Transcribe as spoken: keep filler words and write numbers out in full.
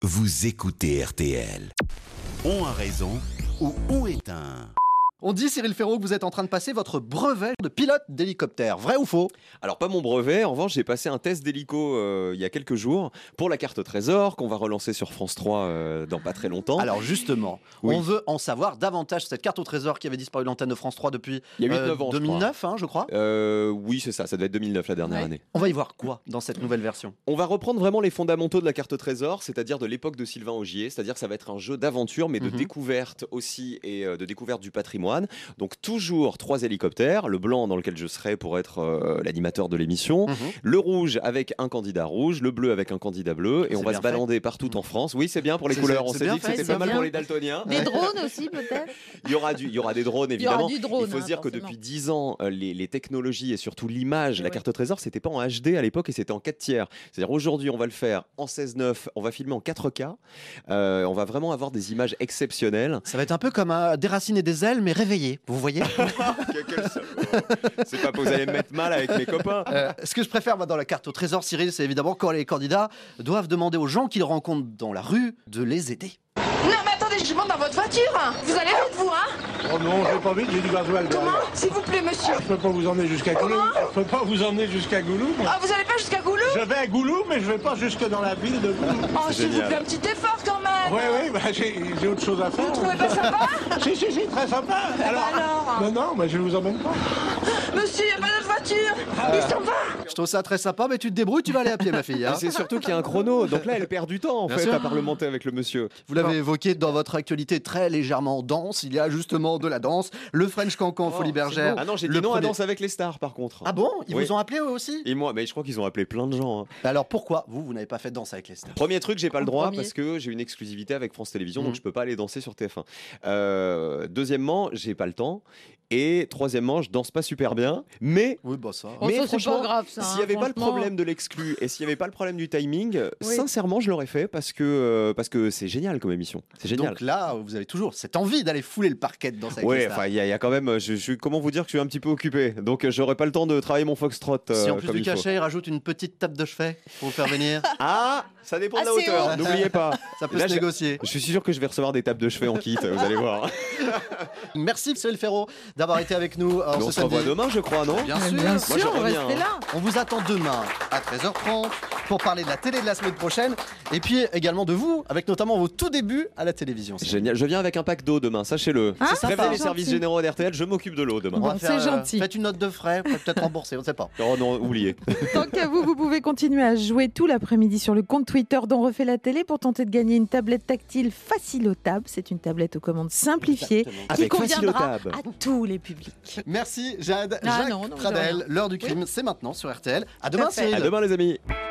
Vous écoutez R T L. On a raison ou on est un... On dit, Cyril Ferraud, que vous êtes en train de passer votre brevet de pilote d'hélicoptère. Vrai ou faux? Alors pas mon brevet, en revanche j'ai passé un test d'hélico euh, il y a quelques jours pour la carte trésor qu'on va relancer sur France trois euh, dans pas très longtemps. Alors justement, Oui. on veut en savoir davantage sur cette carte au trésor qui avait disparu de l'antenne de France trois depuis Il y a huit euh, neuf ans, je deux mille neuf, hein, je crois. Euh, oui c'est ça, ça doit être deux mille neuf la dernière Ouais. année. On va y voir quoi dans cette nouvelle version? On va reprendre vraiment les fondamentaux de la carte trésor, c'est-à-dire de l'époque de Sylvain Augier, c'est-à-dire que ça va être un jeu d'aventure mais de Mhm. découverte aussi et euh, de découverte du patrimoine. Donc toujours trois hélicoptères, le blanc dans lequel je serai pour être euh, l'animateur de l'émission, Mhm. le rouge avec un candidat rouge, le bleu avec un candidat bleu, et C'est on va bien se balander partout en France. Oui, c'est bien pour les C'est- couleurs. c'est- On c'est s'est bien dit que fait, c'était c'est pas mal bien. pour les daltoniens. Des drones aussi, peut-être. Il y aura du, il y aura des drones Il y aura évidemment. du drone, Il faut hein, se dire que forcément. depuis dix ans, euh, les, les technologies et surtout l'image, la Ouais. carte trésor, c'était pas en H D à l'époque et c'était en quatre tiers. C'est-à-dire aujourd'hui, on va le faire en seize neuf, on va filmer en quatre K. Euh, on va vraiment avoir des images exceptionnelles. Ça va être un peu comme un déraciner des ailes, mais réveillé. Vous voyez? Quel salaud. C'est pas pour que vous allez me mettre mal avec mes copains. Euh, ce que je préfère moi, dans la carte au trésor, Cyril, c'est évidemment quand les candidats doivent demander aux gens qu'ils rencontrent dans la rue de les aider. Non mais attendez, je monte dans votre voiture. Vous allez vite vous, hein? Oh non, je vais pas vite, j'ai du gasoil Comment? derrière. S'il vous plaît, monsieur. Je peux pas vous emmener jusqu'à Goulou. Je peux pas vous emmener jusqu'à Goulou. moi. Ah, vous allez pas jusqu'à Goulou? Je vais à Goulou, mais je vais pas jusque dans la ville de Goulou. Oh, s'il vous génial. plaît, un petit effort quand même. Ouais, ouais, bah, j'ai j'ai autre chose à faire. Vous trouvez pas sympa? Si, si, si, très sympa. Alors, alors non, non, mais je vous emmène pas. Monsieur, y a pas d'autre voiture. Il s'en va. Je trouve ça très sympa, mais tu te débrouilles, tu vas aller à pied, ma fille. hein. Mais c'est surtout qu'il y a un chrono. Donc là, elle perd du temps en Bien fait sûr. à parlementer avec le monsieur. Vous l'avez évoqué dans votre actualité très légèrement danse. Il y a justement de la danse, le French Cancan Oh, Folie Bergère. Ah non, j'ai le dit non à premier- Danse avec les stars par contre. Ah bon? Ils Oui. vous ont appelé eux aussi? Et moi, mais je crois qu'ils ont appelé plein de gens. hein. Alors pourquoi vous, vous n'avez pas fait Danse avec les stars? Premier truc, j'ai pas le En droit premier. parce que j'ai une exclusivité avec France Télévisions, Mhm. donc je peux pas aller danser sur T F un. Euh, deuxièmement, j'ai pas le temps. Et troisièmement, je danse pas super bien. Mais, Oui, bah ça. Oh, mais ça, c'est franchement, pas grave, ça, s'il hein, y avait pas le franchement. problème de l'exclu et s'il y avait pas le problème du timing, Oui. sincèrement, je l'aurais fait parce que euh, parce que c'est génial comme émission. C'est génial. Donc là, vous avez toujours cette envie d'aller fouler le parquet de Danse avec les Ouais, stars. enfin, il y, a- il y a quand même. Je, je- comment vous dire que je suis un petit peu occupé, donc euh, j'aurais pas le temps de travailler mon foxtrot. euh, Si en plus comme du il faut. cachet, il rajoute une petite tape de chevet pour vous faire venir, Ah, ça dépend de la Assez hauteur. haut. N'oubliez pas. ça peut Là, se je- négocier. Je suis sûr que je vais recevoir des tapes de cheveux en kit. Vous allez voir. Merci Cyril Ferraud d'avoir été avec nous. euh, Mais ce on se revoit samedi. demain, je crois, non Bien Mais sûr. bien Moi, je sûr, reviens, restez hein. là. On vous attend demain à treize heures trente pour parler de la télé de la semaine prochaine et puis également de vous, avec notamment vos tout débuts à la télévision. Génial. Je viens avec un pack d'eau demain, sachez-le. Ah, c'est Prévenez sympa. les services Gentil. généraux d'R T L, je m'occupe de l'eau demain. On va Bon, faire, c'est euh, gentil. faites une note de frais, vous pouvez peut-être rembourser, on ne sait pas. Oh non, oubliez. Tant qu'à vous, vous pouvez continuer à jouer tout l'après-midi sur le compte Twitter d'On refait la télé pour tenter de gagner une tablette tactile facilotable. C'est une tablette aux commandes simplifiées Exactement. qui Avec conviendra facilotable. à tous les publics. Merci Jade, Ah Jacques non, non, de Pradel. rien. L'heure du crime, c'est maintenant sur R T L. À demain à fait. Cyril. À demain, les amis.